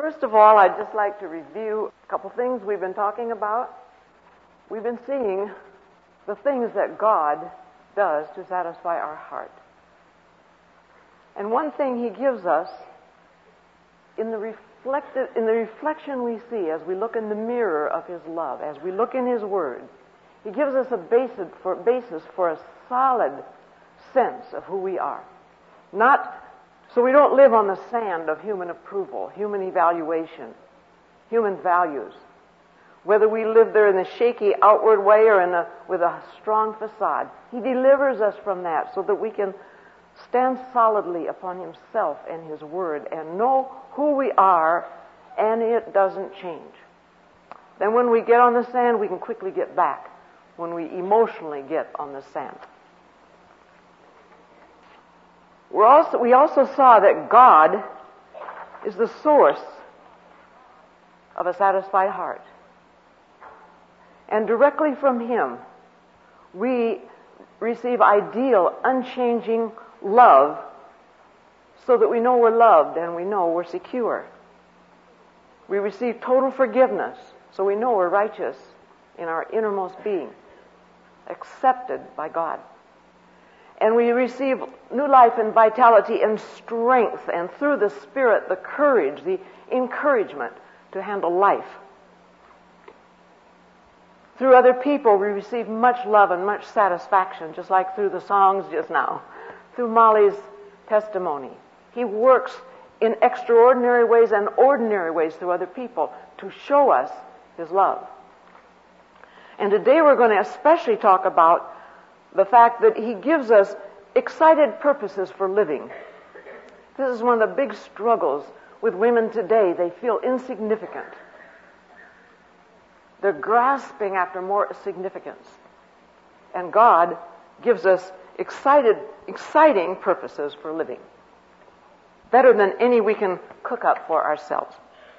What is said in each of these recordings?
First of all, I'd just like to review a couple things we've been talking about. We've been seeing the things that God does to satisfy our heart. And one thing He gives us in the reflection we see as we look in the mirror of His love, as we look in His Word, He gives us a basis for a solid sense of who we are. Not so we don't live on the sand of human approval, human evaluation, human values. Whether we live there in a shaky outward way or with a strong facade, He delivers us from that so that we can stand solidly upon Himself and His Word and know who we are, and it doesn't change. Then when we get on the sand, we can quickly get back when we emotionally get on the sand. We also saw that God is the source of a satisfied heart. And directly from Him, we receive ideal, unchanging love so that we know we're loved and we know we're secure. We receive total forgiveness so we know we're righteous in our innermost being, accepted by God. And we receive new life and vitality and strength, and through the Spirit, the courage, the encouragement to handle life. Through other people, we receive much love and much satisfaction, just like through the songs just now. Through Molly's testimony. He works in extraordinary ways and ordinary ways through other people to show us His love. And today we're going to especially talk about the fact that He gives us excited purposes for living. This is one of the big struggles with women today. They feel insignificant. They're grasping after more significance. And God gives us exciting purposes for living. Better than any we can cook up for ourselves.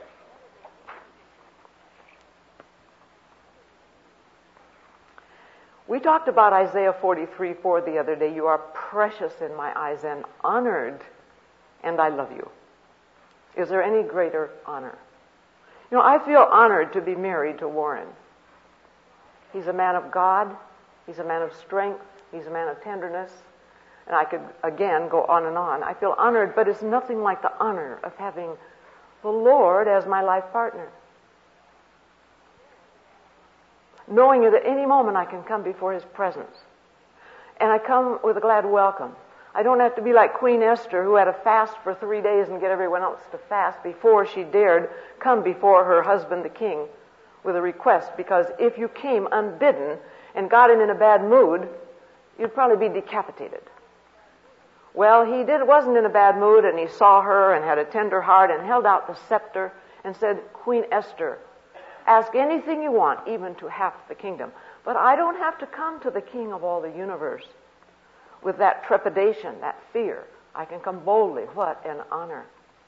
We talked about Isaiah 43:4 the other day. You are precious in my eyes and honored, and I love you. Is there any greater honor? You know, I feel honored to be married to Warren. He's a man of God. He's a man of strength. He's a man of tenderness. And I could, again, go on and on. I feel honored, but it's nothing like the honor of having the Lord as my life partner. Knowing that at any moment I can come before His presence. And I come with a glad welcome. I don't have to be like Queen Esther, who had to fast for 3 days and get everyone else to fast before she dared come before her husband, the king, with a request. Because if you came unbidden and got him in a bad mood, you'd probably be decapitated. Well, he wasn't in a bad mood, and he saw her and had a tender heart and held out the scepter and said, Queen Esther, ask anything you want, even to half the kingdom. But I don't have to come to the King of all the universe with that trepidation, that fear. I can come boldly. What an honor.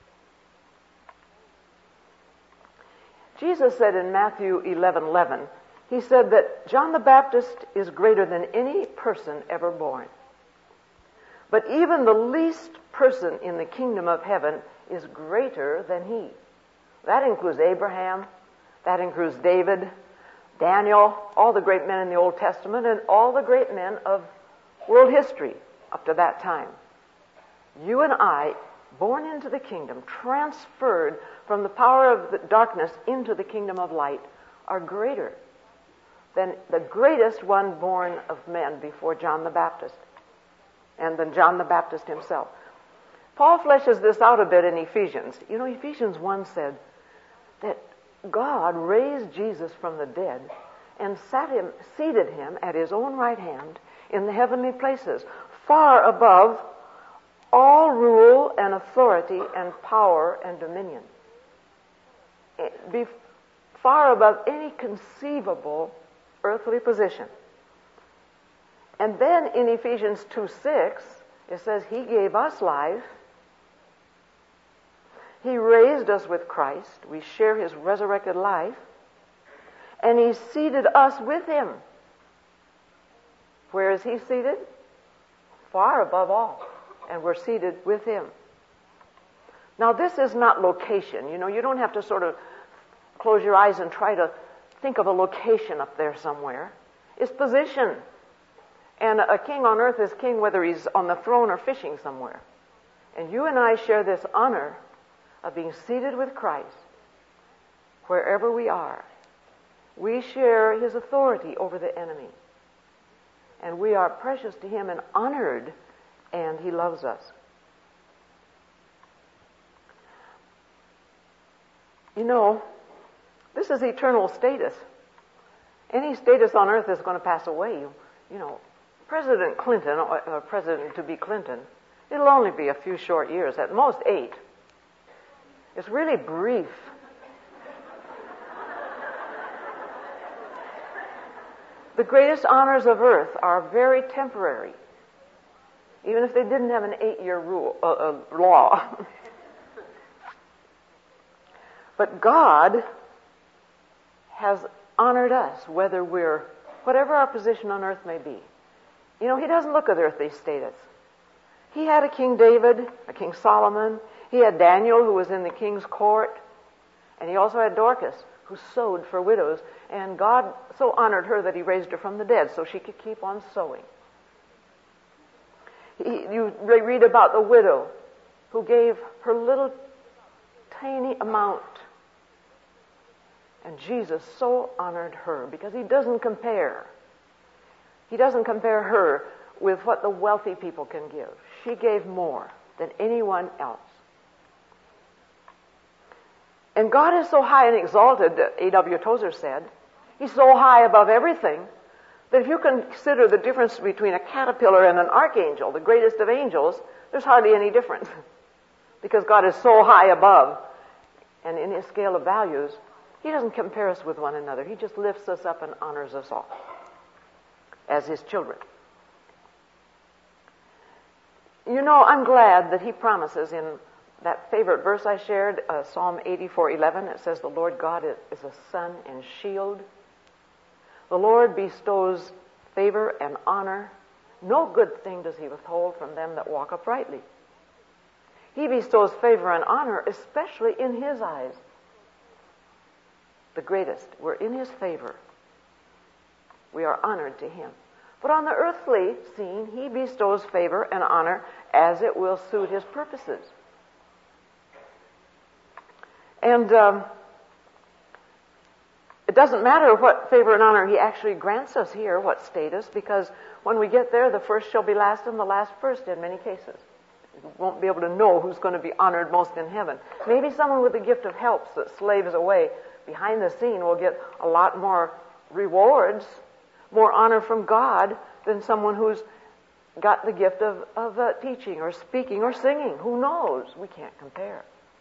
Jesus said in Matthew 11:11, He said that John the Baptist is greater than any person ever born. But even the least person in the kingdom of heaven is greater than he. That includes Abraham. That includes David, Daniel, all the great men in the Old Testament, and all the great men of world history up to that time. You and I, born into the kingdom, transferred from the power of the darkness into the kingdom of light, are greater than the greatest one born of men before John the Baptist, and than John the Baptist himself. Paul fleshes this out a bit in Ephesians. You know, Ephesians 1 said that God raised Jesus from the dead and seated Him at His own right hand in the heavenly places, far above all rule and authority and power and dominion. Far above any conceivable earthly position. And then in Ephesians 2:6, it says He gave us life. He raised us with Christ. We share His resurrected life. And He seated us with Him. Where is He seated? Far above all. And we're seated with Him. Now, this is not location. You know, you don't have to sort of close your eyes and try to think of a location up there somewhere. It's position. And a king on earth is king whether he's on the throne or fishing somewhere. And you and I share this honor of being seated with Christ wherever we are. We share his authority over the enemy. And we are precious to him and honored, and he loves us. You know, this is eternal status. Any status on earth is going to pass away. You know, President Clinton, or President-to-be Clinton, it'll only be a few short years, at most 8. It's really brief. The greatest honors of earth are very temporary, even if they didn't have an 8-year law. But God has honored us, whatever our position on earth may be. You know, he doesn't look at earthly status. He had a King David, a King Solomon. He had Daniel, who was in the king's court. And he also had Dorcas, who sewed for widows. And God so honored her that he raised her from the dead so she could keep on sewing. You read about the widow who gave her little tiny amount. And Jesus so honored her because he doesn't compare. He doesn't compare her with what the wealthy people can give. She gave more than anyone else. And God is so high and exalted, A.W. Tozer said, he's so high above everything that if you consider the difference between a caterpillar and an archangel, the greatest of angels, there's hardly any difference. Because God is so high above, and in his scale of values, he doesn't compare us with one another. He just lifts us up and honors us all as his children. You know, I'm glad that he promises in that favorite verse I shared, Psalm 84:11, it says, the Lord God is a sun and shield. The Lord bestows favor and honor. No good thing does he withhold from them that walk uprightly. He bestows favor and honor, especially in his eyes. The greatest. We're in his favor. We are honored to him. But on the earthly scene, he bestows favor and honor as it will suit his purposes. And it doesn't matter what favor and honor he actually grants us here, what status, because when we get there, the first shall be last and the last first in many cases. You won't be able to know who's going to be honored most in heaven. Maybe someone with the gift of helps that slaves away behind the scene will get a lot more rewards, more honor from God than someone who's got the gift of teaching or speaking or singing. Who knows? We can't compare.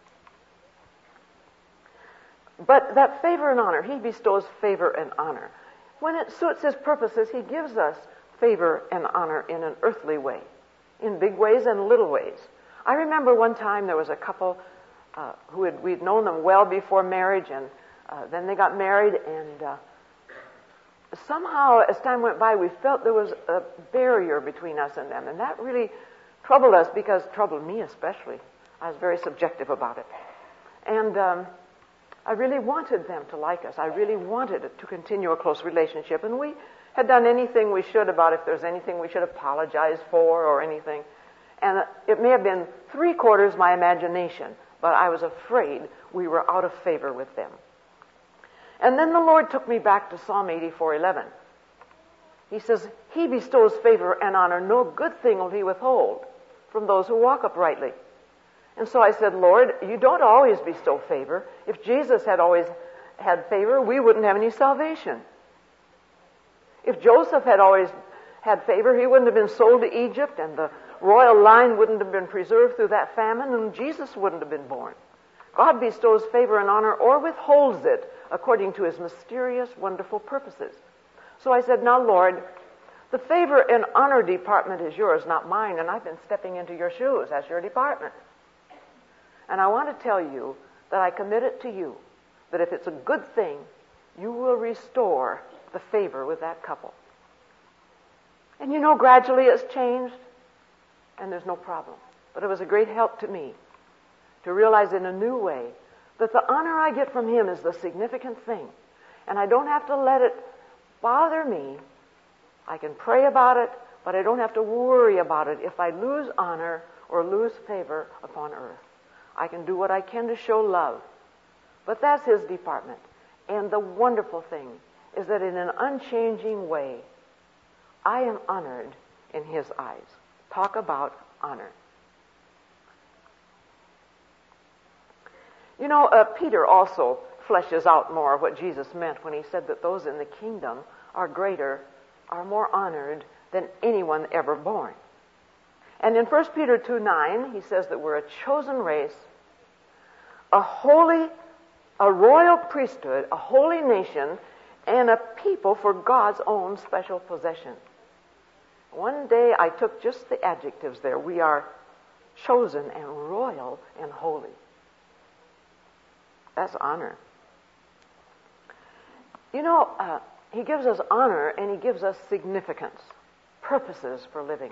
But that favor and honor, he bestows favor and honor. When it suits his purposes, he gives us favor and honor in an earthly way, in big ways and little ways. I remember one time there was a couple we'd known them well before marriage, and then they got married, and somehow as time went by we felt there was a barrier between us and them, and that really troubled us, troubled me especially. I was very subjective about it. And I really wanted them to like us. I really wanted it to continue a close relationship, and we had done anything we should about if there's anything we should apologize for or anything. And it may have been 3/4 my imagination, but I was afraid we were out of favor with them. And then the Lord took me back to Psalm 84:11. He says, he bestows favor and honor. No good thing will he withhold from those who walk uprightly. And so I said, Lord, you don't always bestow favor. If Jesus had always had favor, we wouldn't have any salvation. If Joseph had always had favor, he wouldn't have been sold to Egypt, and the royal line wouldn't have been preserved through that famine, and Jesus wouldn't have been born. God bestows favor and honor or withholds it according to his mysterious, wonderful purposes. So I said, now, Lord, the favor and honor department is yours, not mine, and I've been stepping into your shoes. That's your department. And I want to tell you that I commit it to you, that if it's a good thing, you will restore the favor with that couple. And you know, gradually it's changed, and there's no problem. But it was a great help to me to realize in a new way that the honor I get from Him is the significant thing. And I don't have to let it bother me. I can pray about it, but I don't have to worry about it if I lose honor or lose favor upon earth. I can do what I can to show love. But that's His department. And the wonderful thing is that in an unchanging way, I am honored in His eyes. Talk about honor. You know, Peter also fleshes out more what Jesus meant when he said that those in the kingdom are greater, are more honored than anyone ever born. And in 1 Peter 2:9, he says that we're a chosen race, a royal priesthood, a holy nation, and a people for God's own special possession. One day I took just the adjectives there. We are chosen and royal and holy. That's honor. You know, He gives us honor and He gives us significance, purposes for living.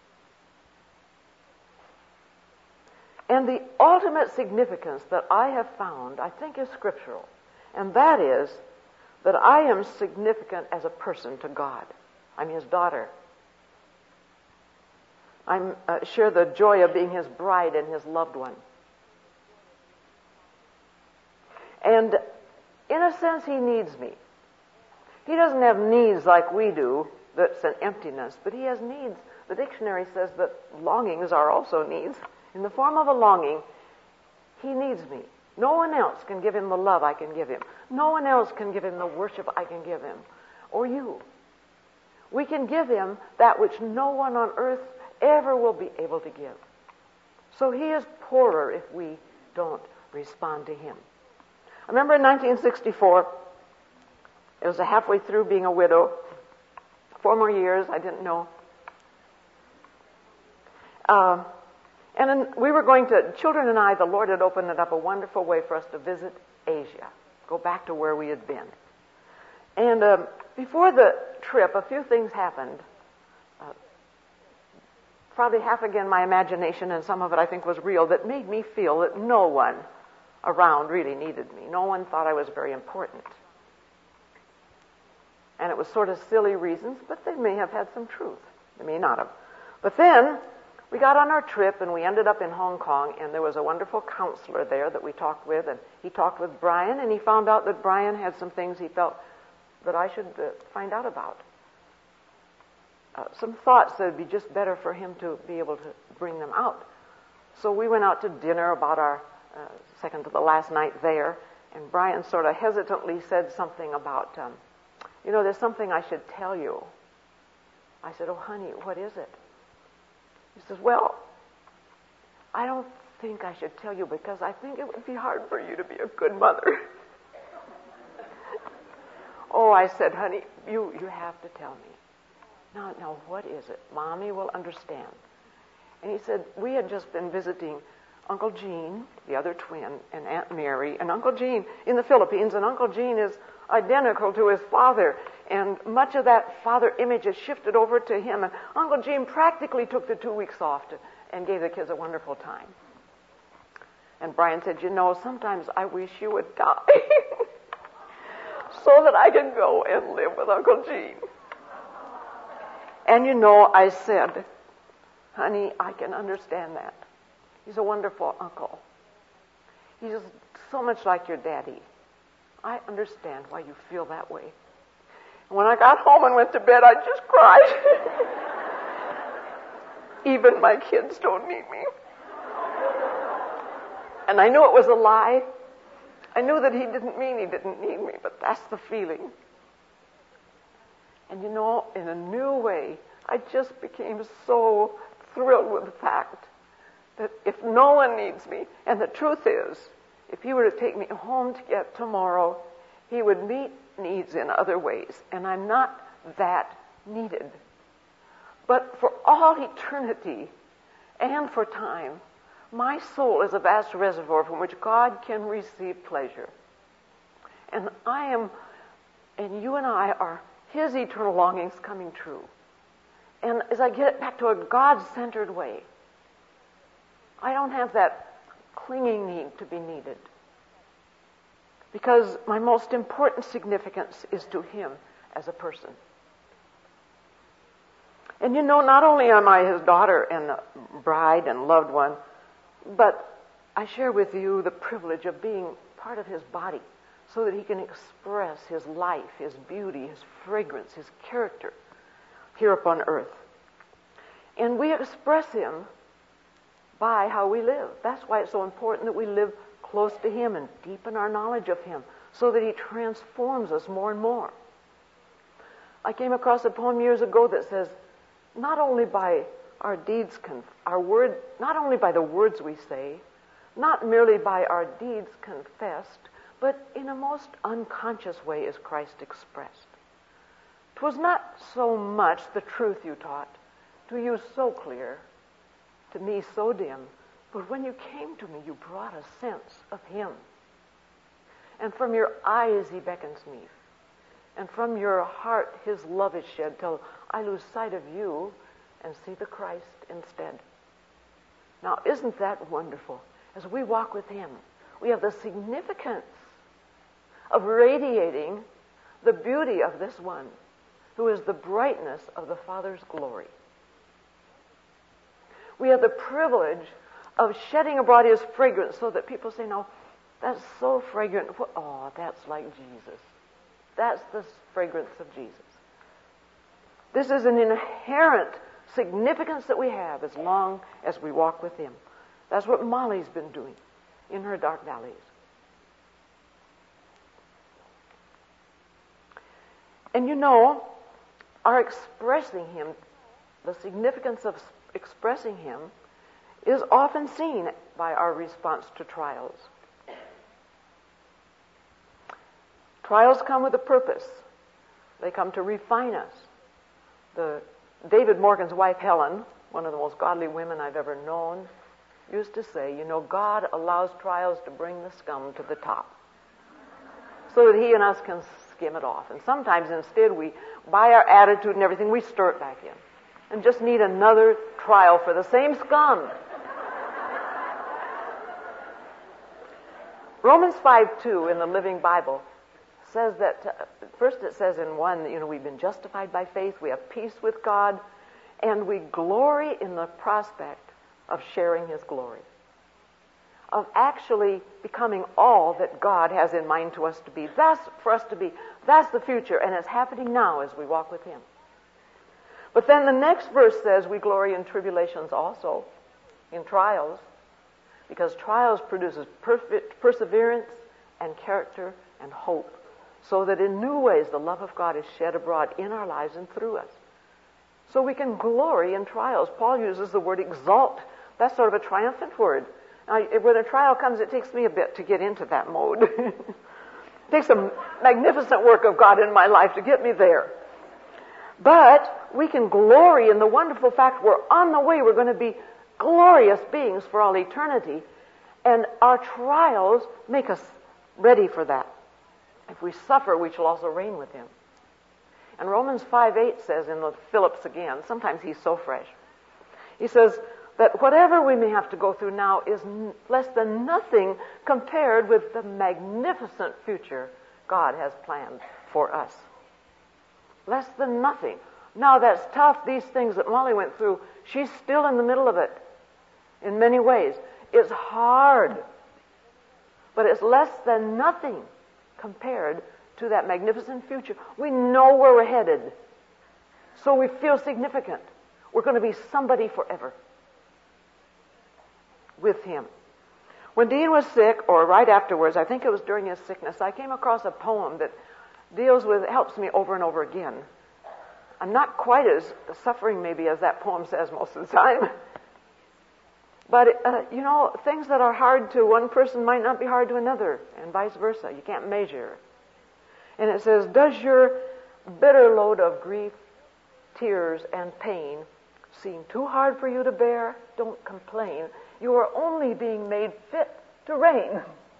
And the ultimate significance that I have found, I think, is scriptural. And that is that I am significant as a person to God. I'm His daughter. I share the joy of being His bride and His loved one. And in a sense, He needs me. He doesn't have needs like we do, that's an emptiness, but He has needs. The dictionary says that longings are also needs. In the form of a longing, He needs me. No one else can give Him the love I can give Him. No one else can give Him the worship I can give Him. Or you. We can give Him that which no one on earth ever will be able to give. So He is poorer if we don't respond to Him. I remember in 1964, it was halfway through being a widow. 4 more years, I didn't know. And then we were going to, children and I, the Lord had opened it up a wonderful way for us to visit Asia, go back to where we had been. And before the trip, a few things happened. Probably half again my imagination, and some of it I think was real, that made me feel that no one around really needed me. No one thought I was very important. And it was sort of silly reasons, but they may have had some truth. They may not have. But then we got on our trip and we ended up in Hong Kong, and there was a wonderful counselor there that we talked with, and he talked with Brian, and he found out that Brian had some things he felt that I should find out about. Some thoughts that would be just better for him to be able to bring them out. So we went out to dinner about our second to the last night there, and Brian sort of hesitantly said something about, there's something I should tell you. I said, oh, honey, what is it? He says, well, I don't think I should tell you because I think it would be hard for you to be a good mother. Oh, I said, honey, you have to tell me. Now, what is it? Mommy will understand. And he said, we had just been visiting Uncle Gene, the other twin, and Aunt Mary, and Uncle Gene in the Philippines, and Uncle Gene is identical to his father, and much of that father image is shifted over to him, and Uncle Gene practically took the 2 weeks off and gave the kids a wonderful time. And Brian said, sometimes I wish you would die so that I can go and live with Uncle Gene. And I said, honey, I can understand that. He's a wonderful uncle. He's so much like your daddy. I understand why you feel that way. And when I got home and went to bed, I just cried. Even my kids don't need me. And I knew it was a lie. I knew that he didn't mean he didn't need me, but that's the feeling. And in a new way, I just became so thrilled with the fact that if no one needs me, and the truth is, if he were to take me home to get tomorrow, he would meet needs in other ways, and I'm not that needed. But for all eternity and for time, my soul is a vast reservoir from which God can receive pleasure. And you and I are His eternal longings coming true. And as I get back to a God-centered way, I don't have that clinging need to be needed. Because my most important significance is to him as a person. And not only am I his daughter and bride and loved one, but I share with you the privilege of being part of his body so that he can express his life, his beauty, his fragrance, his character here upon earth. And we express him by how we live. That's why it's so important that we live close to him and deepen our knowledge of him so that he transforms us more and more. I came across a poem years ago that says, not only by our deeds, not only by the words we say, not merely by our deeds confessed, but in a most unconscious way is Christ expressed. 'Twas not so much the truth you taught, to you so clear, to me so dim, but when you came to me, you brought a sense of him. And from your eyes he beckons me, and from your heart his love is shed till I lose sight of you and see the Christ instead. Now, isn't that wonderful? As we walk with him, we have the significance of radiating the beauty of this one who is the brightness of the Father's glory. We have the privilege of shedding abroad his fragrance so that people say, no, that's so fragrant. Oh, that's like Jesus. That's the fragrance of Jesus. This is an inherent significance that we have as long as we walk with him. That's what Molly's been doing in her dark valleys. And our expressing him, the significance of expressing him, is often seen by our response to trials. Trials come with a purpose. They come to refine us. David Morgan's wife, Helen, one of the most godly women I've ever known, used to say, God allows trials to bring the scum to the top so that he and us can skim it off. And sometimes instead by our attitude and everything, we stir it back in and just need another trial for the same scum. Romans 5:2 in the Living Bible says that, first it says in 1, we've been justified by faith, we have peace with God, and we glory in the prospect of sharing his glory, of actually becoming all that God has in mind to us to be. That's for us to be. That's the future, and it's happening now as we walk with him. But then the next verse says we glory in tribulations also, in trials, because trials produces perfect perseverance and character and hope, so that in new ways the love of God is shed abroad in our lives and through us. So we can glory in trials. Paul uses the word exalt. That's sort of a triumphant word. Now, when a trial comes, it takes me a bit to get into that mode. It takes a magnificent work of God in my life to get me there. But we can glory in the wonderful fact we're on the way. We're going to be glorious beings for all eternity. And our trials make us ready for that. If we suffer, we shall also reign with him. And Romans 5:8 says in the Phillips again, sometimes he's so fresh. He says that whatever we may have to go through now is less than nothing compared with the magnificent future God has planned for us. Less than nothing. Now that's tough. These things that Molly went through, she's still in the middle of it in many ways. It's hard. But it's less than nothing compared to that magnificent future. We know where we're headed. So we feel significant. We're going to be somebody forever with him. When Dean was sick, or right afterwards, I think it was during his sickness, I came across a poem that helps me over and over again. I'm not quite as suffering maybe as that poem says most of the time. But, things that are hard to one person might not be hard to another, and vice versa. You can't measure. And it says, does your bitter load of grief, tears, and pain seem too hard for you to bear? Don't complain. You are only being made fit to reign.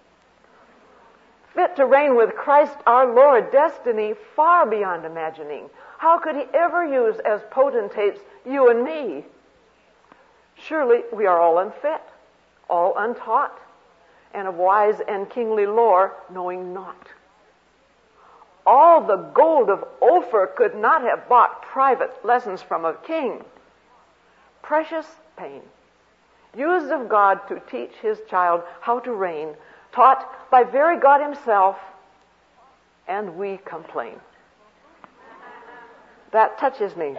Fit to reign with Christ our Lord, destiny far beyond imagining. How could he ever use as potentates you and me? Surely we are all unfit, all untaught, and of wise and kingly lore, knowing not. All the gold of Ophir could not have bought private lessons from a king. Precious pain, used of God to teach his child how to reign, taught by very God himself, and we complain. That touches me.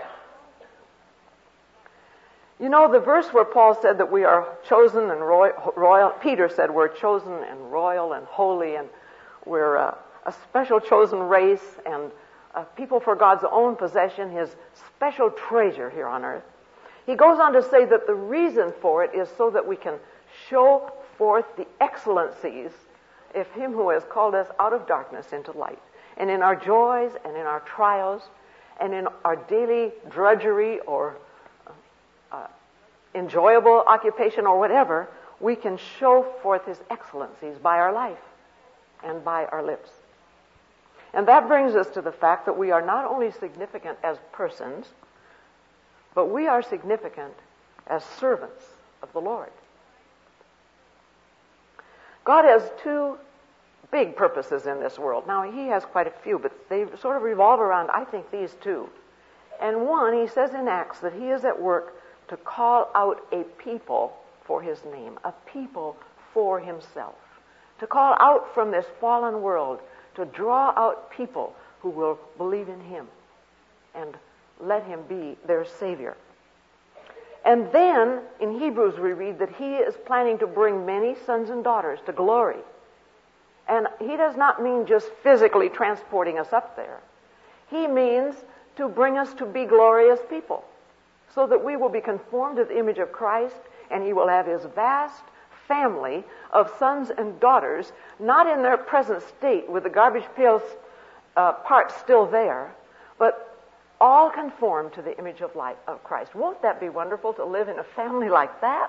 You know, the verse where Paul said that we are chosen and royal, Peter said we're chosen and royal and holy, and we're a special chosen race and people for God's own possession, his special treasure here on earth. He goes on to say that the reason for it is so that we can show forth the excellencies of him who has called us out of darkness into light. And in our joys and in our trials and in our daily drudgery or enjoyable occupation or whatever, we can show forth his excellencies by our life and by our lips. And that brings us to the fact that we are not only significant as persons, but we are significant as servants of the Lord. God has two big purposes in this world. Now, he has quite a few, but they sort of revolve around, I think, these two. And one, he says in Acts that he is at work to call out a people for his name, a people for himself. To call out from this fallen world, to draw out people who will believe in him and let him be their Savior. And then, in Hebrews, we read that he is planning to bring many sons and daughters to glory. And he does not mean just physically transporting us up there. He means to bring us to be glorious people, so that we will be conformed to the image of Christ, and he will have his vast family of sons and daughters, not in their present state with the garbage pail part still there, but all conformed to the image of life of Christ. Won't that be wonderful to live in a family like that?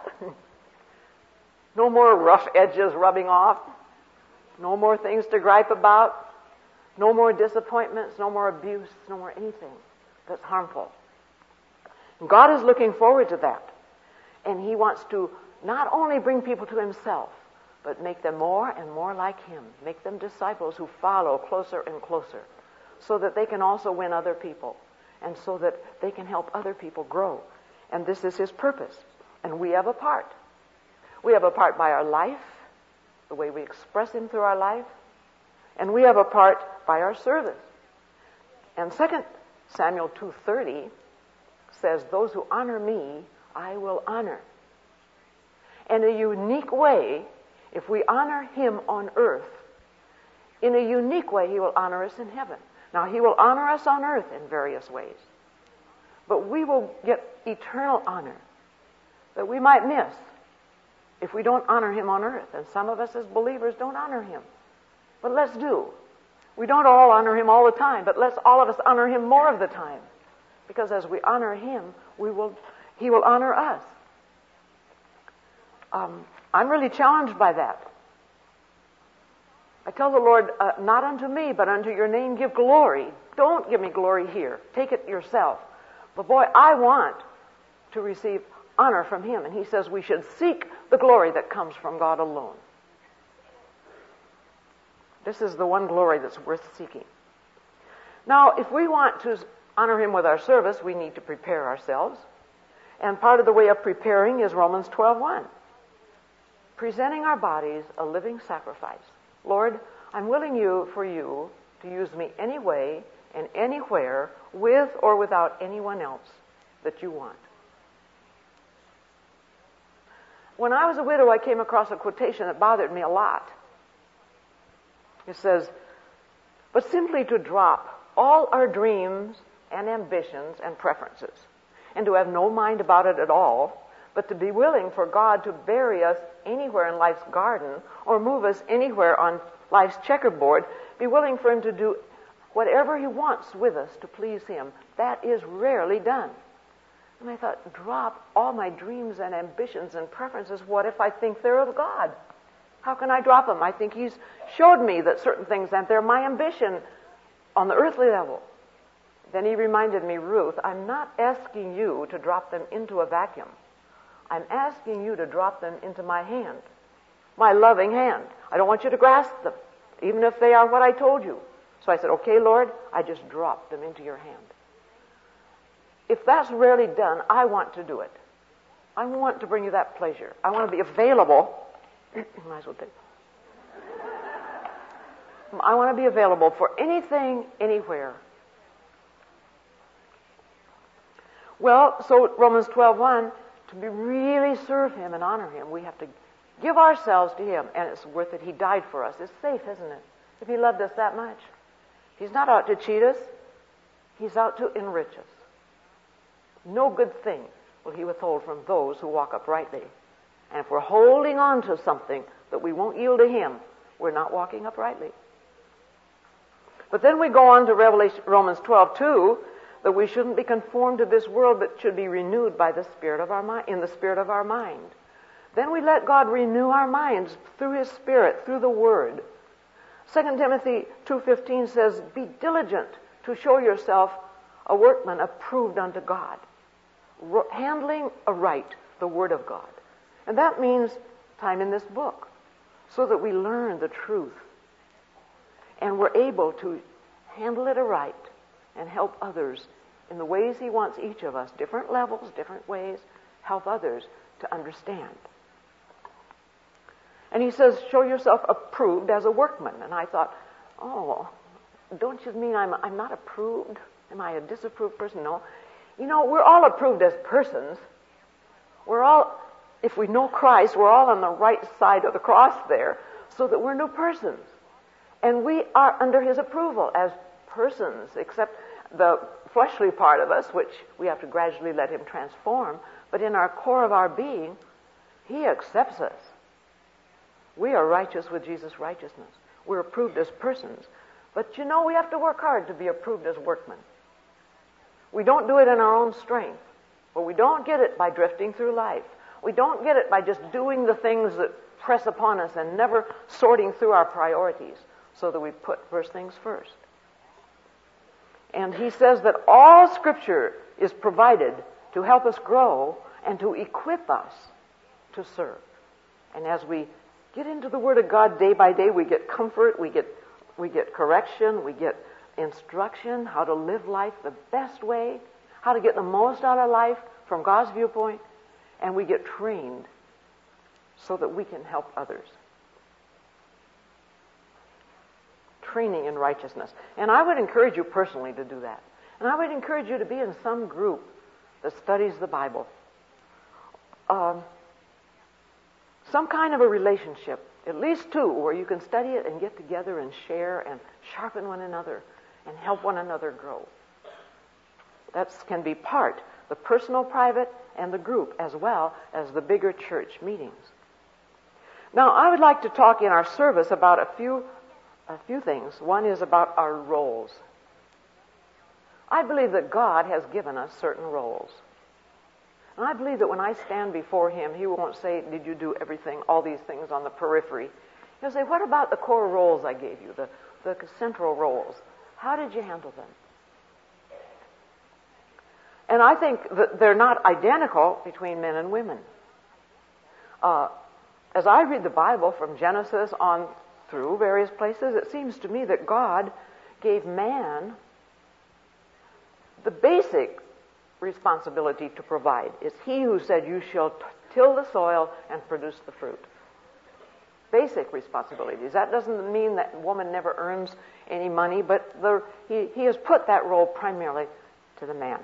No more rough edges rubbing off. No more things to gripe about. No more disappointments. No more abuse. No more anything that's harmful. And God is looking forward to that. And he wants to not only bring people to himself, but make them more and more like him. Make them disciples who follow closer and closer, so that they can also win other people, and so that they can help other people grow. And this is his purpose. And we have a part. We have a part by our life, the way we express him through our life, and we have a part by our service. And 2 Samuel 2:30 says, "Those who honor me, I will honor." In a unique way, if we honor him on earth, in a unique way, he will honor us in heaven. Now, he will honor us on earth in various ways, but we will get eternal honor that we might miss if we don't honor him on earth. And some of us as believers don't honor him, but let's do. We don't all honor him all the time, but let's all of us honor him more of the time, because as we honor him, he will honor us. I'm really challenged by that. I tell the Lord, not unto me, but unto your name give glory. Don't give me glory here. Take it yourself. But boy, I want to receive honor from him. And he says we should seek the glory that comes from God alone. This is the one glory that's worth seeking. Now, if we want to honor him with our service, we need to prepare ourselves. And part of the way of preparing is Romans 12:1. Presenting our bodies a living sacrifice. Lord, I'm willing for you to use me any way and anywhere, with or without anyone else that you want. When I was a widow, I came across a quotation that bothered me a lot. It says, "But simply to drop all our dreams and ambitions and preferences, and to have no mind about it at all, but to be willing for God to bury us anywhere in life's garden or move us anywhere on life's checkerboard, be willing for him to do whatever he wants with us to please him, that is rarely done." And I thought, drop all my dreams and ambitions and preferences. What if I think they're of God? How can I drop them? I think he's showed me that certain things, and they're my ambition on the earthly level. Then he reminded me, Ruth, I'm not asking you to drop them into a vacuum. I'm asking you to drop them into my hand. my loving hand. I don't want you to grasp them, even if they are what I told you. So I said, okay, Lord, I just dropped them into your hand. If that's rarely done, I want to do it. I want to bring you that pleasure. I want to be available. Might as well take. I want to be available for anything, anywhere. Well, so Romans 12:1, to really serve Him and honor Him, we have to give ourselves to Him, and it's worth it. He died for us. It's safe, isn't it? If He loved us that much. He's not out to cheat us. He's out to enrich us. No good thing will He withhold from those who walk uprightly. And if we're holding on to something that we won't yield to Him, we're not walking uprightly. But then we go on to Romans 12:2, that we shouldn't be conformed to this world, but should be renewed by the spirit of our mind, in the spirit of our mind. Then we let God renew our minds through His Spirit, through the Word. 2 Timothy 2:15 says, be diligent to show yourself a workman approved unto God, handling aright the Word of God. And that means time in this book, so that we learn the truth and we're able to handle it aright and help others in the ways He wants each of us, different levels, different ways, help others to understand. And he says, show yourself approved as a workman. And I thought, oh, don't you mean I'm not approved? Am I a disapproved person? No. You know, we're all approved as persons. We're all, if we know Christ, we're all on the right side of the cross there, so that we're new persons. And we are under His approval as persons, except the fleshly part of us, which we have to gradually let Him transform. But in our core of our being, He accepts us. We are righteous with Jesus' righteousness. We're approved as persons. But you know, we have to work hard to be approved as workmen. We don't do it in our own strength. But we don't get it by drifting through life. We don't get it by just doing the things that press upon us and never sorting through our priorities so that we put first things first. And he says that all Scripture is provided to help us grow and to equip us to serve. And as we get into the Word of God day by day, we get comfort, we get correction, we get instruction, how to live life the best way, how to get the most out of life from God's viewpoint, and we get trained so that we can help others. Training in righteousness. And I would encourage you personally to do that. And I would encourage you to be in some group that studies the Bible. Some kind of a relationship, at least two, where you can study it and get together and share and sharpen one another and help one another grow. That can be part, the personal, private, and the group, as well as the bigger church meetings. Now, I would like to talk in our service about a few things. One is about our roles. I believe that God has given us certain roles. And I believe that when I stand before Him, He won't say, did you do everything, all these things on the periphery? He'll say, what about the core roles I gave you, the central roles? How did you handle them? And I think that they're not identical between men and women. As I read the Bible from Genesis on through various places, it seems to me that God gave man the basic responsibility to provide. It's He who said, you shall till the soil and produce the fruit. Basic responsibilities. That doesn't mean that woman never earns any money, but he has put that role primarily to the man.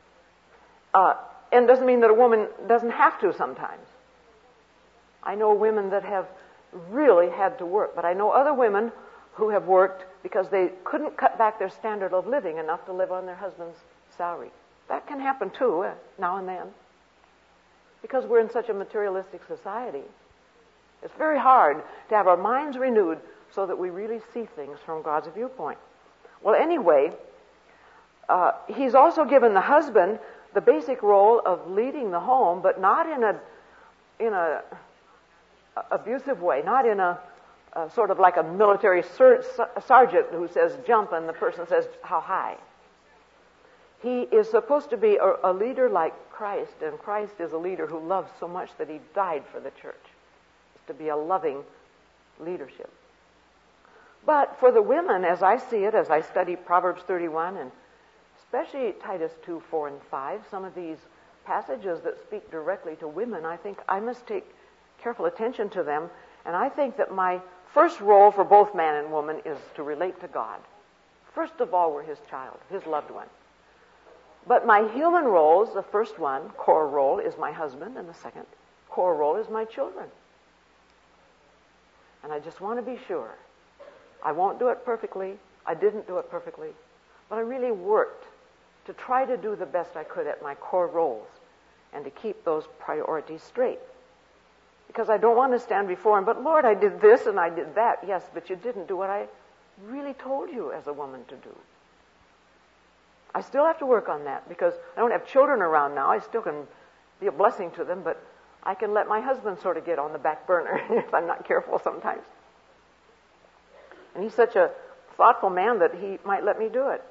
And doesn't mean that a woman doesn't have to sometimes. I know women that have really had to work, but I know other women who have worked because they couldn't cut back their standard of living enough to live on their husband's salary. That can happen too, now and then, because we're in such a materialistic society. It's very hard to have our minds renewed so that we really see things from God's viewpoint. Well, anyway, He's also given the husband the basic role of leading the home, but not in a abusive way, not in a sort of like a military sergeant who says jump and the person says how high. He is supposed to be a leader like Christ, and Christ is a leader who loves so much that He died for the church. to be a loving leadership. But for the women, as I see it, as I study Proverbs 31 and especially Titus 2, 4, and 5, some of these passages that speak directly to women, I think I must take careful attention to them. And I think that my first role for both man and woman is to relate to God. First of all, we're His child, His loved one. But my human roles, the first one, core role, is my husband, and the second core role is my children. And I just want to be sure. I won't do it perfectly. I didn't do it perfectly. But I really worked to try to do the best I could at my core roles and to keep those priorities straight. Because I don't want to stand before Him, but Lord, I did this and I did that. Yes, but you didn't do what I really told you as a woman to do. I still have to work on that because I don't have children around now. I still can be a blessing to them, but I can let my husband sort of get on the back burner if I'm not careful sometimes. And he's such a thoughtful man that he might let me do it.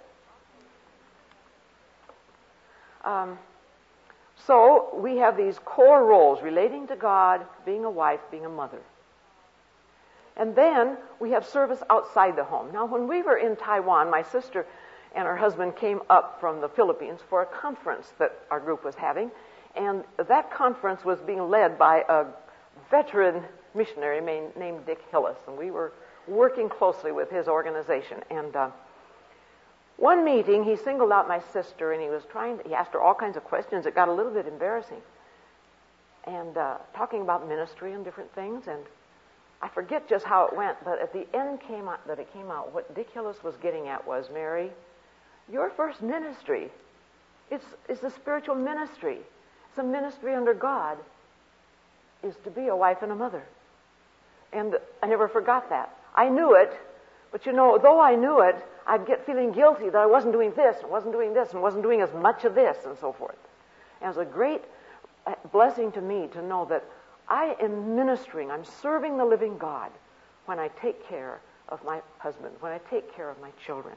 So we have these core roles relating to God, being a wife, being a mother. And then we have service outside the home. Now, when we were in Taiwan, my sister and her husband came up from the Philippines for a conference that our group was having. And that conference was being led by a veteran missionary named Dick Hillis. And we were working closely with his organization. And one meeting, he singled out my sister, and he asked her all kinds of questions. It got a little bit embarrassing. And talking about ministry and different things. And I forget just how it went, but at the end came out, what Dick Hillis was getting at was, Mary, your first ministry is the spiritual ministry. It's a ministry under God, is to be a wife and a mother. And I never forgot that. I knew it, but though I knew it, I'd get feeling guilty that I wasn't doing this, and wasn't doing this, and wasn't doing as much of this, and so forth. And it was a great blessing to me to know that I am ministering, I'm serving the living God when I take care of my husband, when I take care of my children.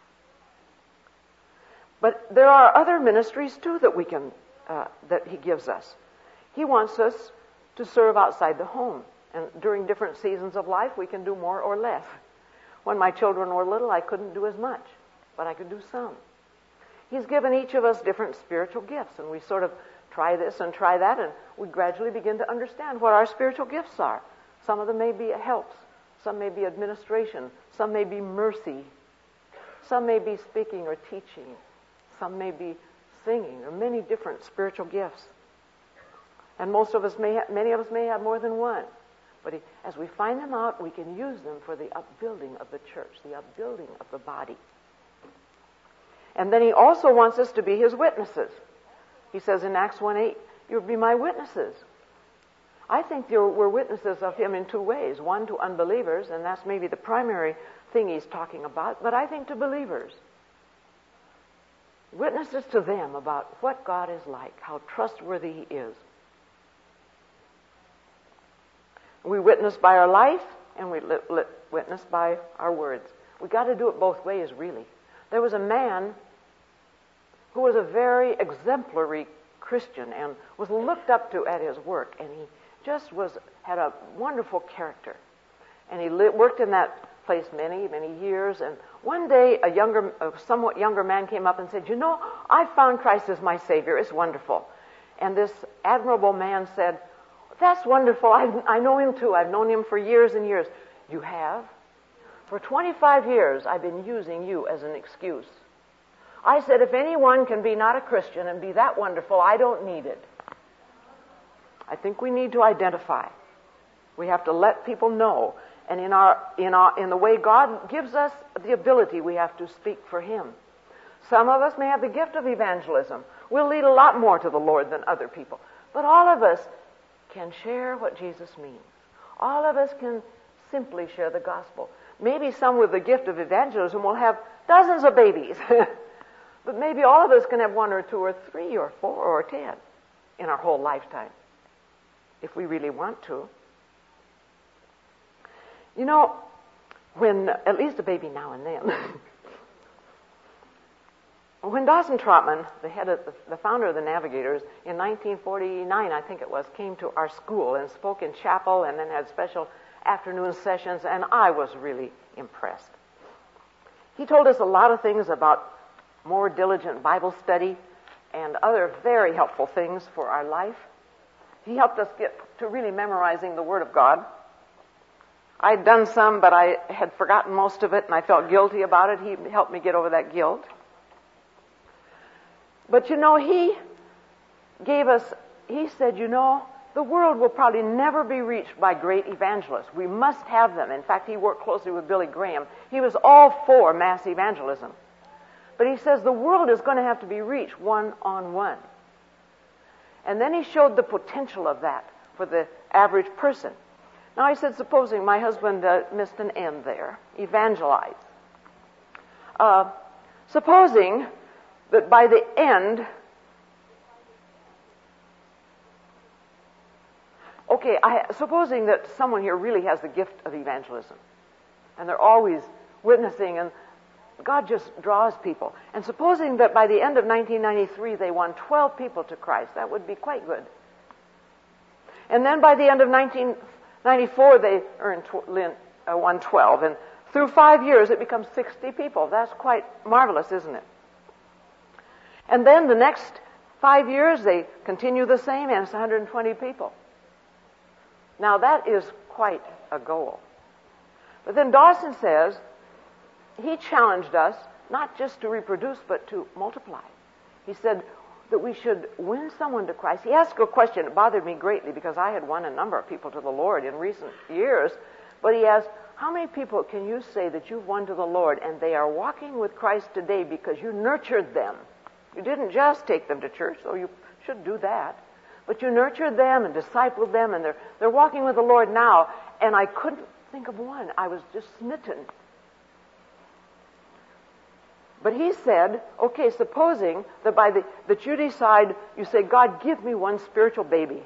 But there are other ministries too that we can, that He gives us. He wants us to serve outside the home. And during different seasons of life, we can do more or less. When my children were little, I couldn't do as much, but I could do some. He's given each of us different spiritual gifts, and we sort of try this and try that, and we gradually begin to understand what our spiritual gifts are. Some of them may be helps, some may be administration, some may be mercy, some may be speaking or teaching, some may be singing, or many different spiritual gifts. And many of us may have more than one. But as we find them out, we can use them for the upbuilding of the church, the upbuilding of the body. And then He also wants us to be His witnesses. He says in Acts 1:8, you'll be my witnesses. I think we're witnesses of Him in two ways. One, to unbelievers, and that's maybe the primary thing He's talking about, but I think to believers. Witnesses to them about what God is like, how trustworthy He is. We witness by our life, and we witness by our words. We've got to do it both ways, really. There was a man who was a very exemplary Christian and was looked up to at his work, and he just had a wonderful character. And he worked in that place many, many years, and one day a somewhat younger man came up and said, I found Christ as my Savior. It's wonderful. And this admirable man said, that's wonderful. I know Him too. I've known Him for years and years. You have? For 25 years, I've been using you as an excuse. I said, if anyone can be not a Christian and be that wonderful, I don't need it. I think we need to identify. We have to let people know. And in the way God gives us the ability, we have to speak for Him. Some of us may have the gift of evangelism. We'll lead a lot more to the Lord than other people. But all of us can share what Jesus means. All of us can simply share the gospel. Maybe some with the gift of evangelism will have dozens of babies. But maybe all of us can have one or two or three or four or 10 in our whole lifetime, if we really want to. When, at least a baby now and then, When Dawson Trotman, the founder of the Navigators, in 1949, I think it was, came to our school and spoke in chapel and then had special afternoon sessions, and I was really impressed. He told us a lot of things about more diligent Bible study and other very helpful things for our life. He helped us get to really memorizing the Word of God. I'd done some, but I had forgotten most of it, and I felt guilty about it. He helped me get over that guilt. But he said, the world will probably never be reached by great evangelists. We must have them. In fact, he worked closely with Billy Graham. He was all for mass evangelism. But he says the world is going to have to be reached one-on-one. And then he showed the potential of that for the average person. Now he said, supposing my husband missed an N there, evangelize. Supposing that by the end, supposing that someone here really has the gift of evangelism, and they're always witnessing, and God just draws people. And supposing that by the end of 1993 they won 12 people to Christ, that would be quite good. And then by the end of 1994 they won 12, and through 5 years it becomes 60 people. That's quite marvelous, isn't it? And then the next 5 years they continue the same, and it's 120 people. Now that is quite a goal. But then Dawson says, he challenged us not just to reproduce, but to multiply. He said that we should win someone to Christ. He asked a question that bothered me greatly because I had won a number of people to the Lord in recent years. But he asked, how many people can you say that you've won to the Lord and they are walking with Christ today because you nurtured them? You didn't just take them to church, though you should do that. But you nurtured them and discipled them, and they're walking with the Lord now. And I couldn't think of one. I was just smitten. But he said, okay, supposing that that you decide, you say, God, give me one spiritual baby.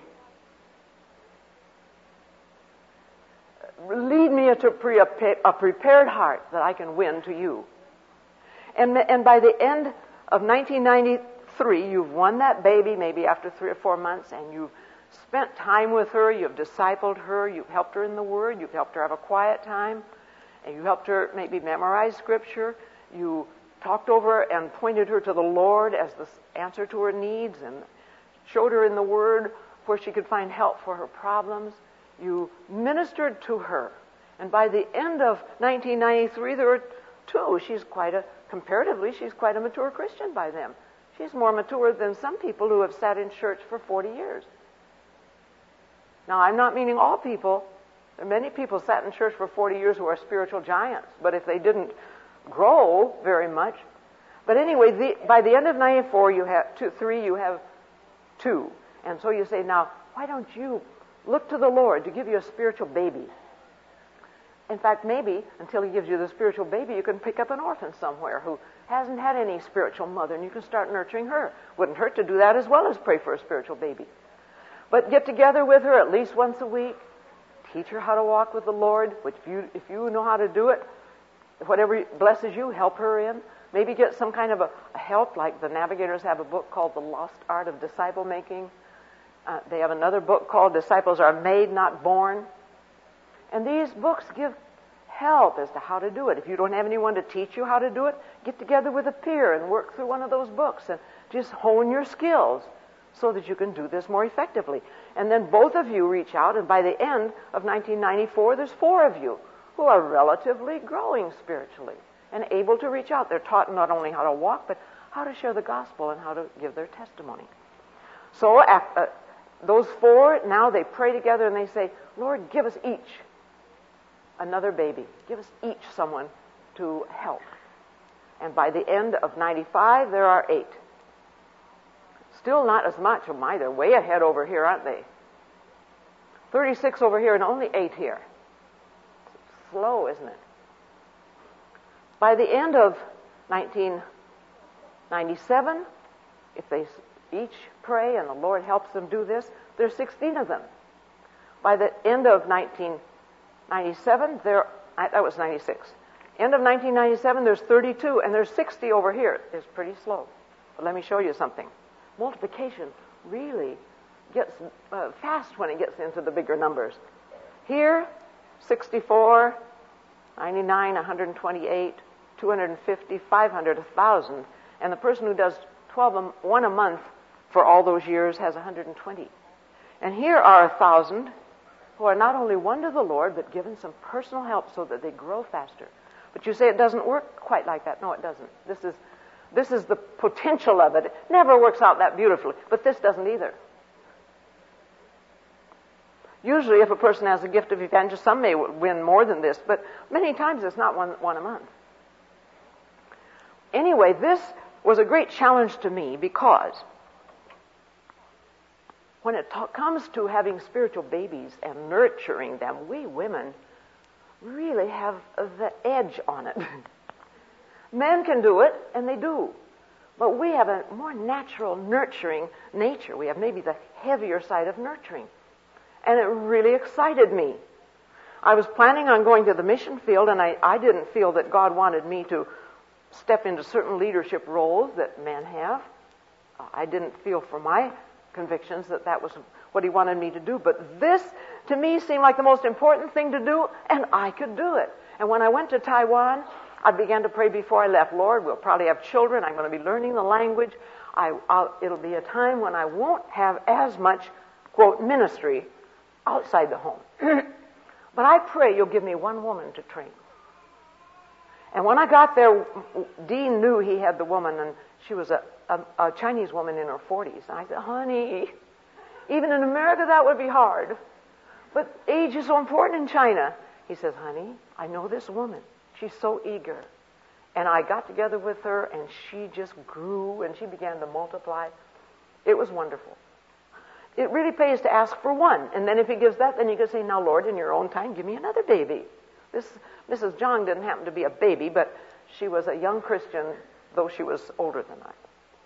Lead me to a prepared heart that I can win to you. And by the end of 1993, you've won that baby, maybe after 3 or 4 months, and you've spent time with her, you've discipled her, you've helped her in the Word, you've helped her have a quiet time, and you helped her maybe memorize Scripture, you talked over and pointed her to the Lord as the answer to her needs, and showed her in the Word where she could find help for her problems. You ministered to her. And by the end of 1993, there were 2. Comparatively, she's quite a mature Christian by then. She's more mature than some people who have sat in church for 40 years. Now, I'm not meaning all people. There are many people sat in church for 40 years who are spiritual giants. But if they didn't grow very much. But anyway, by the end of 94, you have 3, you have 2. And so you say, now, why don't you look to the Lord to give you a spiritual baby? In fact, maybe until he gives you the spiritual baby, you can pick up an orphan somewhere who hasn't had any spiritual mother, and you can start nurturing her. Wouldn't hurt to do that as well as pray for a spiritual baby. But get together with her at least once a week. Teach her how to walk with the Lord, which if you know how to do it, whatever blesses you, help her in. Maybe get some kind of a help, like the Navigators have a book called The Lost Art of Disciple Making. They have another book called Disciples Are Made, Not Born. And these books give help as to how to do it. If you don't have anyone to teach you how to do it, get together with a peer and work through one of those books and just hone your skills so that you can do this more effectively. And then both of you reach out, and by the end of 1994, there's 4 of you who are relatively growing spiritually and able to reach out. They're taught not only how to walk, but how to share the gospel and how to give their testimony. So those 4, now they pray together and they say, Lord, give us each another baby. Give us each someone to help. And by the end of 95, there are 8. Still not as much. Oh my, they're way ahead over here, aren't they? 36 over here and only 8 here. Slow, isn't it? By the end of 1997, if they each pray and the Lord helps them do this, there's 16 of them. By the end of 1997, that was 96. End of 1997, there's 32, and there's 60 over here. It's pretty slow. But let me show you something. Multiplication really gets fast when it gets into the bigger numbers. Here, 64, 99, 128, 250, 500, 1,000. And the person who does one a month for all those years has 120. And here are 1,000 who are not only won to the Lord, but given some personal help so that they grow faster. But you say it doesn't work quite like that. No, it doesn't. This is the potential of it. It never works out that beautifully, but this doesn't either. Usually if a person has a gift of evangelism, some may win more than this, but many times it's not one a month. Anyway, this was a great challenge to me because when it comes to having spiritual babies and nurturing them, we women really have the edge on it. Men can do it, and they do. But we have a more natural, nurturing nature. We have maybe the heavier side of nurturing. And it really excited me. I was planning on going to the mission field, and I didn't feel that God wanted me to step into certain leadership roles that men have. I didn't feel for my convictions that was what He wanted me to do. But this, to me, seemed like the most important thing to do, and I could do it. And when I went to Taiwan, I began to pray before I left, Lord, we'll probably have children. I'm going to be learning the language. It'll be a time when I won't have as much, quote, ministry outside the home. But I pray you'll give me one woman to train. And when I got there, Dean knew he had the woman, and she was a Chinese woman in her 40s. And I said, honey, even in America that would be hard. But age is so important in China. He says, honey, I know this woman. She's so eager. And I got together with her, and she just grew, and she began to multiply. It was wonderful. It really pays to ask for one. And then if He gives that, then you can say, now, Lord, in your own time, give me another baby. This Mrs. Zhang didn't happen to be a baby, but she was a young Christian, though she was older than I.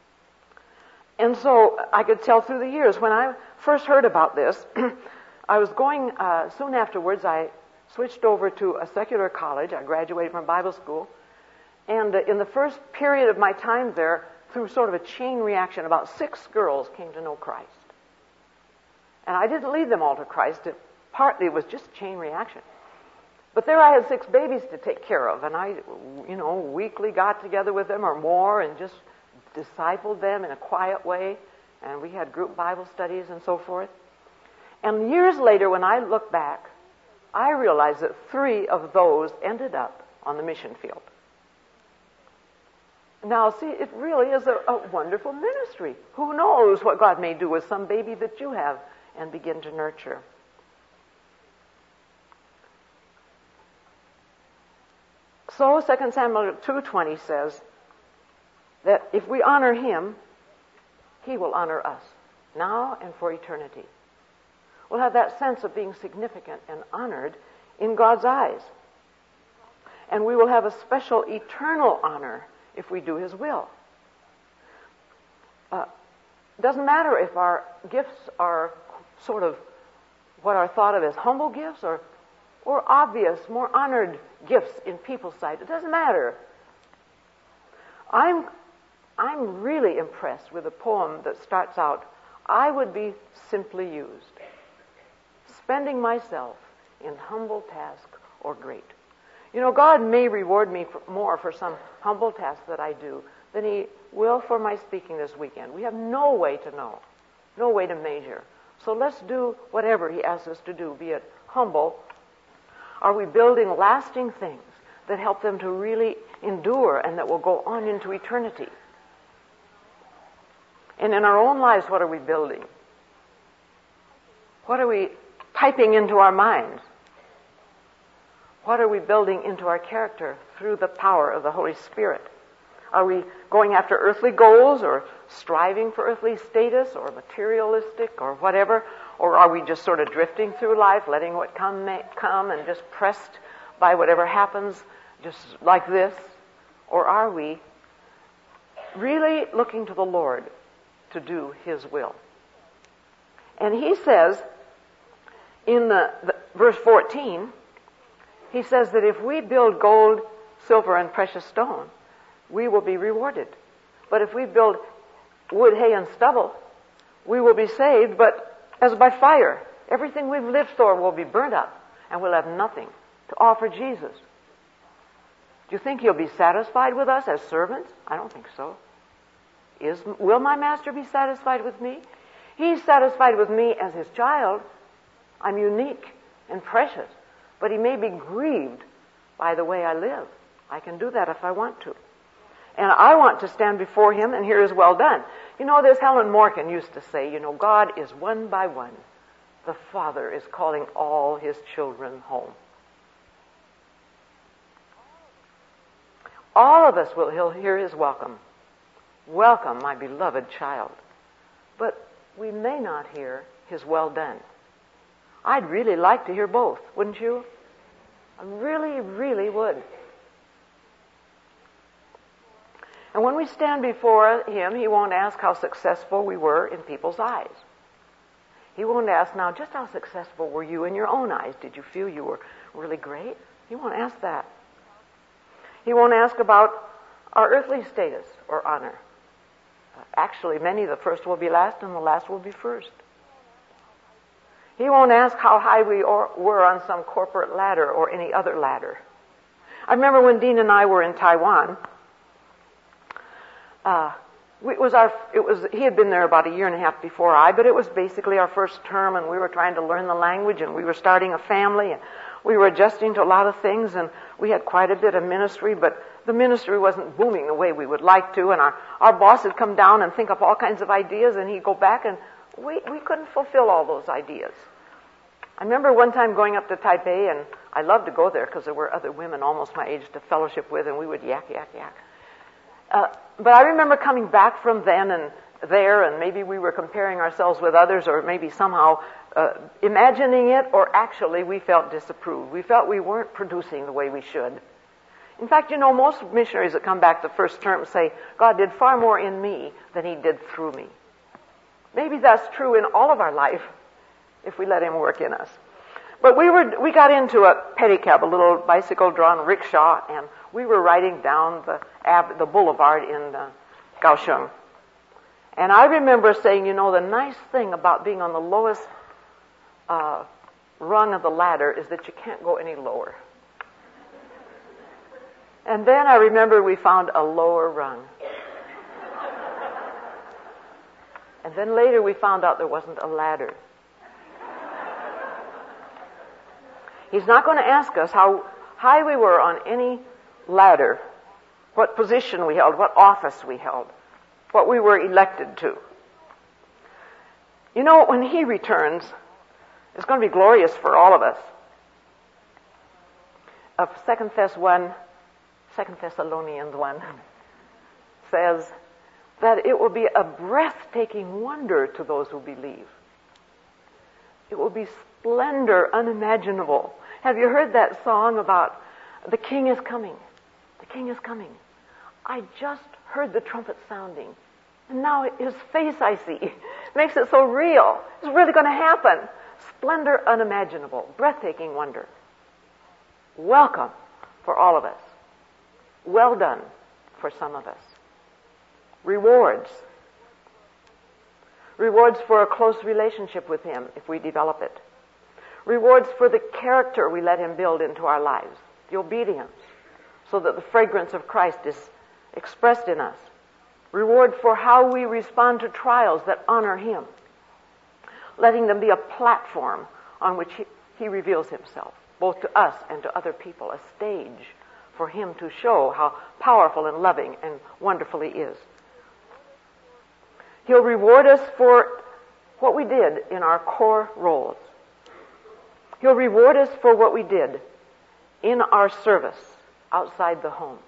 And so I could tell through the years. When I first heard about this, I was going, soon afterwards, I switched over to a secular college. I graduated from Bible school. And in the first period of my time there, through sort of a chain reaction, about 6 girls came to know Christ. And I didn't lead them all to Christ. Partly it was just chain reaction. But there I had 6 babies to take care of. And I, weekly got together with them or more and just discipled them in a quiet way. And we had group Bible studies and so forth. And years later, when I look back, I realized that 3 of those ended up on the mission field. Now, see, it really is a wonderful ministry. Who knows what God may do with some baby that you have and begin to nurture. So 2 Samuel 2:20 says that if we honor Him, He will honor us, now and for eternity. We'll have that sense of being significant and honored in God's eyes. And we will have a special eternal honor if we do His will. Doesn't matter if our gifts are sort of what are thought of as humble gifts or obvious, more honored gifts in people's sight. It doesn't matter. I'm really impressed with a poem that starts out, I would be simply used, spending myself in humble task or great. God may reward me more for some humble task that I do than He will for my speaking this weekend. We have no way to know, no way to measure. So let's do whatever He asks us to do, be it humble. Are we building lasting things that help them to really endure and that will go on into eternity? And in our own lives, what are we building? What are we typing into our minds? What are we building into our character through the power of the Holy Spirit? Are we going after earthly goals or striving for earthly status or materialistic or whatever? Or are we just sort of drifting through life, letting what come may come and just pressed by whatever happens just like this? Or are we really looking to the Lord to do His will? And He says in the verse 14, He says that if we build gold silver and precious stone, we will be rewarded. But if we build wood, hay, and stubble, we will be saved, but as by fire. Everything we've lived for will be burnt up, and we'll have nothing to offer Jesus. Do you think he'll be satisfied with us as servants? I don't think so. Will my master be satisfied with me? He's satisfied with me as his child. I'm unique and precious, but he may be grieved by the way I live. I can do that if I want to. And I want to stand before him and hear his well done. You know, there's Helen Morgan used to say, God is one by one. The Father is calling all his children home. All of us will hear his welcome. Welcome, my beloved child. But we may not hear his well done. I'd really like to hear both, wouldn't you? I really, really would. And when we stand before him, he won't ask how successful we were in people's eyes. He won't ask, now, just how successful were you in your own eyes? Did you feel you were really great? He won't ask that. He won't ask about our earthly status or honor. Actually, many, the first will be last and the last will be first. He won't ask how high we were on some corporate ladder or any other ladder. I remember when Dean and I were in Taiwan, he had been there about a year and a half before but it was basically our first term, and we were trying to learn the language, and we were starting a family, and we were adjusting to a lot of things, and we had quite a bit of ministry, but the ministry wasn't booming the way we would like to, and our boss would come down and think up all kinds of ideas, and he'd go back, and we couldn't fulfill all those ideas. I remember one time going up to Taipei, and I loved to go there because there were other women almost my age to fellowship with, and we would yak. But I remember coming back from then and there, and maybe we were comparing ourselves with others, or maybe somehow imagining it, or actually we felt disapproved. We felt we weren't producing the way we should. In fact, most missionaries that come back the first term say, God did far more in me than he did through me. Maybe that's true in all of our life if we let him work in us. But we got into a pedicab, a little bicycle-drawn rickshaw, and we were riding down the boulevard in Kaohsiung. And I remember saying, the nice thing about being on the lowest rung of the ladder is that you can't go any lower. And then I remember we found a lower rung. And then later we found out there wasn't a ladder. He's not going to ask us how high we were on any ladder, what position we held, what office we held, what we were elected to. When he returns, it's going to be glorious for all of us. 2 Thessalonians 1 says that it will be a breathtaking wonder to those who believe. It will be splendor unimaginable. Have you heard that song about the King is coming? The King is coming. I just heard the trumpet sounding, and now his face I see. It makes it so real. It's really going to happen. Splendor unimaginable. Breathtaking wonder. Welcome for all of us. Well done for some of us. Rewards. Rewards for a close relationship with him if we develop it. Rewards for the character we let him build into our lives. The obedience, so that the fragrance of Christ is expressed in us. Reward for how we respond to trials that honor him. Letting them be a platform on which he reveals himself, both to us and to other people, a stage for him to show how powerful and loving and wonderful he is. He'll reward us for what we did in our core roles. He'll reward us for what we did in our service outside the home.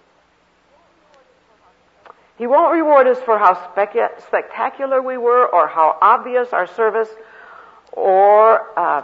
He won't reward us for how spectacular we were, or how obvious our service, or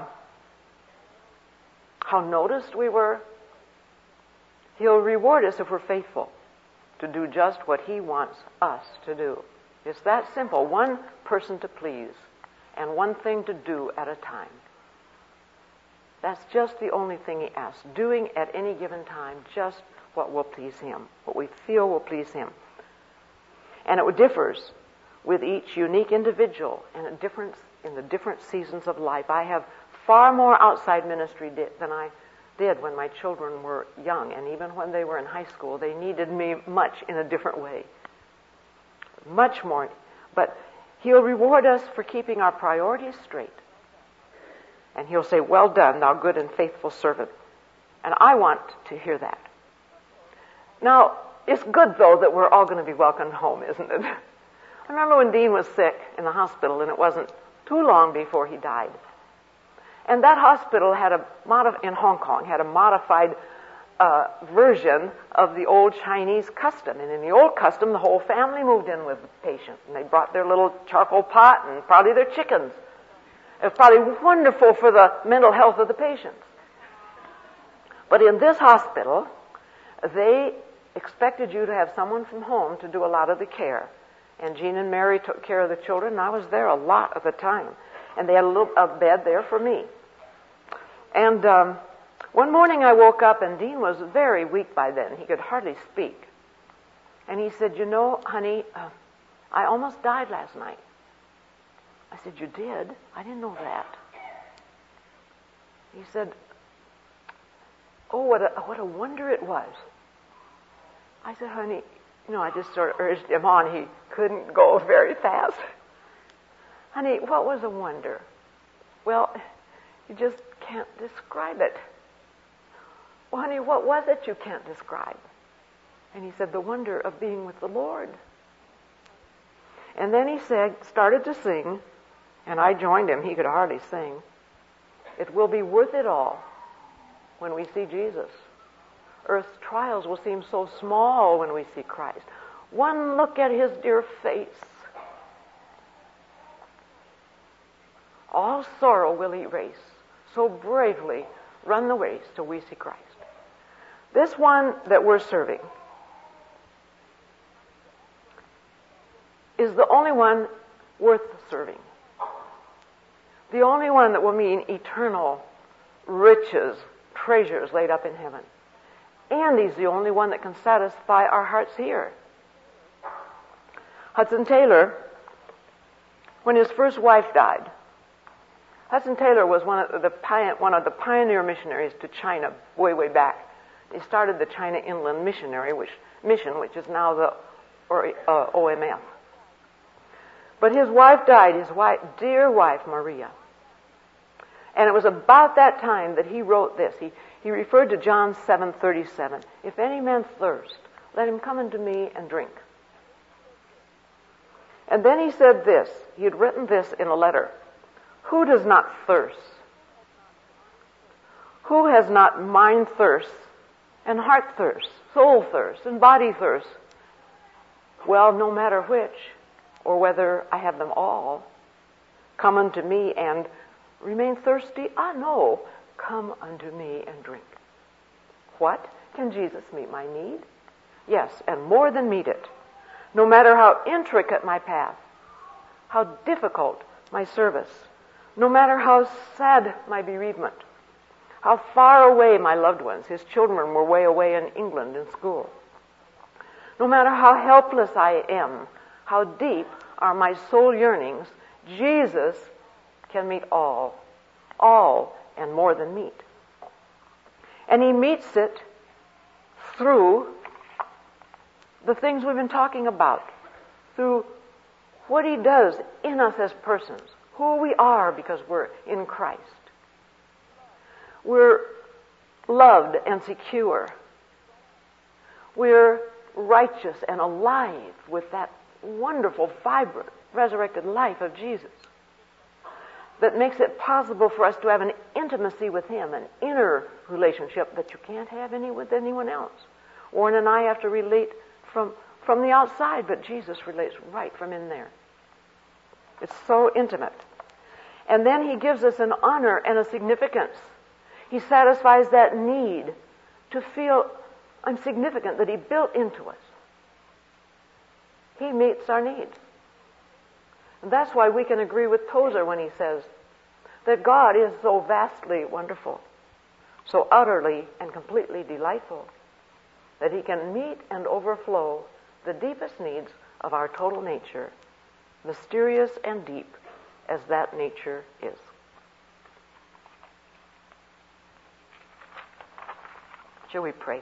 how noticed we were. He'll reward us if we're faithful to do just what he wants us to do. It's that simple. One person to please and one thing to do at a time. That's just the only thing he asks. Doing at any given time just what will please Him, what we feel will please Him. And it differs with each unique individual and a difference in the different seasons of life. I have far more outside ministry than I did when my children were young, and even when they were in high school, they needed me much in a different way. Much more. But He'll reward us for keeping our priorities straight. And He'll say, "Well done, thou good and faithful servant." And I want to hear that. Now, it's good, though, that we're all going to be welcomed home, isn't it? I remember when Dean was sick in the hospital, and it wasn't too long before he died. And that hospital had in Hong Kong had a modified version of the old Chinese custom. And in the old custom, the whole family moved in with the patient. And they brought their little charcoal pot and probably their chickens. It was probably wonderful for the mental health of the patients. But in this hospital, they expected you to have someone from home to do a lot of the care. And Jean and Mary took care of the children, and I was there a lot of the time. And they had a bed there for me. And one morning I woke up, and Dean was very weak by then. He could hardly speak. And he said, "You know, honey, I almost died last night." I said, "You did? I didn't know that." He said, "Oh, what a wonder it was." I said, "Honey," I just sort of urged him on. He couldn't go very fast. "Honey, what was a wonder?" "Well, you just can't describe it." "Well, honey, what was it you can't describe?" And he said, "The wonder of being with the Lord." And then he started to sing, and I joined him. He could hardly sing. "It will be worth it all when we see Jesus. Earth's trials will seem so small when we see Christ. One look at His dear face. All sorrow will erase. So bravely run the race till we see Christ." This one that we're serving is the only one worth serving. The only one that will mean eternal riches, treasures laid up in heaven. And He's the only one that can satisfy our hearts here. Hudson Taylor, when his first wife died, Hudson Taylor was one of the pioneer missionaries to China way back. He started the China Inland Mission, which is now the OMF. But his wife died, dear wife Maria. And it was about that time that he wrote this. He referred to John 7:37. "If any man thirst, let him come unto me and drink." And then he said this. He had written this in a letter. "Who does not thirst? Who has not mind thirst and heart thirst, soul thirst and body thirst? Well, no matter which, or whether I have them all, come unto me and remain thirsty? Ah, no. Come unto me and drink." What? Can Jesus meet my need? Yes, and more than meet it. No matter how intricate my path, how difficult my service, no matter how sad my bereavement, how far away my loved ones, his children were way away in England in school, no matter how helpless I am, how deep are my soul yearnings, Jesus can meet all and more than meet. And He meets it through the things we've been talking about, through what He does in us as persons, who we are because we're in Christ. We're loved and secure. We're righteous and alive with that wonderful, vibrant, resurrected life of Jesus that makes it possible for us to have an intimacy with Him, an inner relationship that you can't have with anyone else. Warren and I have to relate from the outside, but Jesus relates right from in there. It's so intimate. And then He gives us an honor and a significance. He satisfies that need to feel I'm significant that He built into us. He meets our needs. And that's why we can agree with Tozer when he says that God is so vastly wonderful, so utterly and completely delightful, that He can meet and overflow the deepest needs of our total nature, mysterious and deep as that nature is. Shall we pray?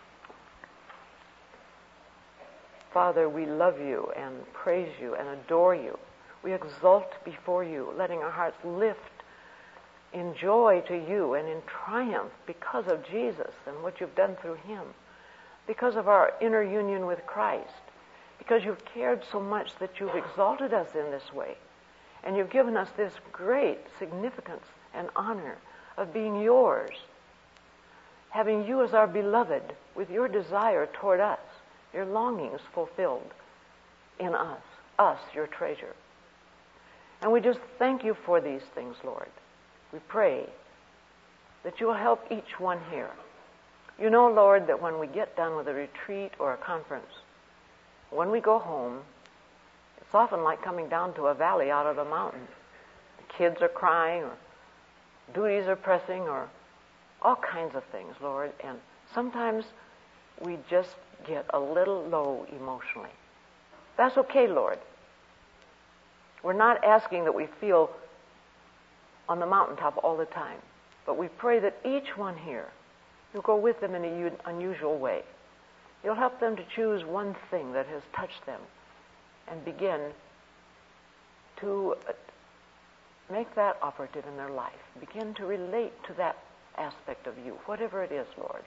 Father, we love you and praise you and adore you. We exult before you, letting our hearts lift in joy to you and in triumph because of Jesus and what you've done through Him, because of our inner union with Christ, because you've cared so much that you've exalted us in this way, and you've given us this great significance and honor of being yours, having you as our beloved, with your desire toward us, your longings fulfilled in us, your treasure. And we just thank you for these things, Lord. We pray that you will help each one here. You know, Lord, that when we get done with a retreat or a conference, when we go home, it's often like coming down to a valley out of a mountain. The kids are crying, or duties are pressing, or all kinds of things, Lord. And sometimes we just get a little low emotionally. That's okay, Lord. We're not asking that we feel on the mountaintop all the time, but we pray that each one here, you'll go with them in an unusual way. You'll help them to choose one thing that has touched them and begin to make that operative in their life. Begin to relate to that aspect of you, whatever it is, Lord.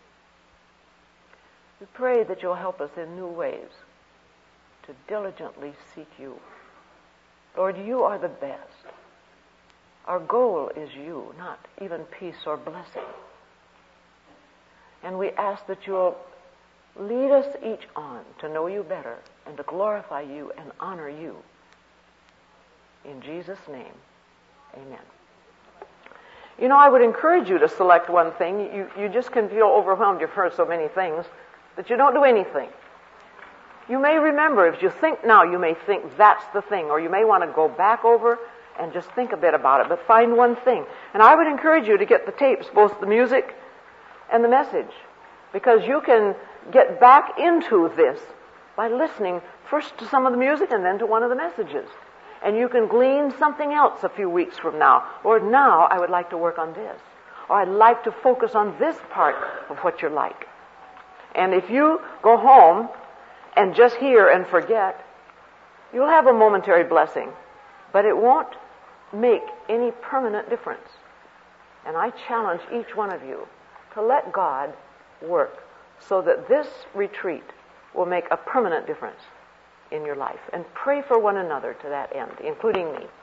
We pray that you'll help us in new ways to diligently seek you. Lord, you are the best. Our goal is you, not even peace or blessing. And we ask that you'll lead us each on to know you better and to glorify you and honor you. In Jesus' name, amen. You know, I would encourage you to select one thing. You just can feel overwhelmed. You've heard so many things that you don't do anything. You may remember, if you think now, you may think that's the thing, or you may want to go back over and just think a bit about it, but find one thing. And I would encourage you to get the tapes, both the music and the message, because you can get back into this by listening first to some of the music and then to one of the messages. And you can glean something else a few weeks from now. Or now I would like to work on this. Or I'd like to focus on this part of what you're like. And if you go home and just hear and forget, you'll have a momentary blessing, but it won't make any permanent difference. And I challenge each one of you to let God work so that this retreat will make a permanent difference in your life. And pray for one another to that end, including me.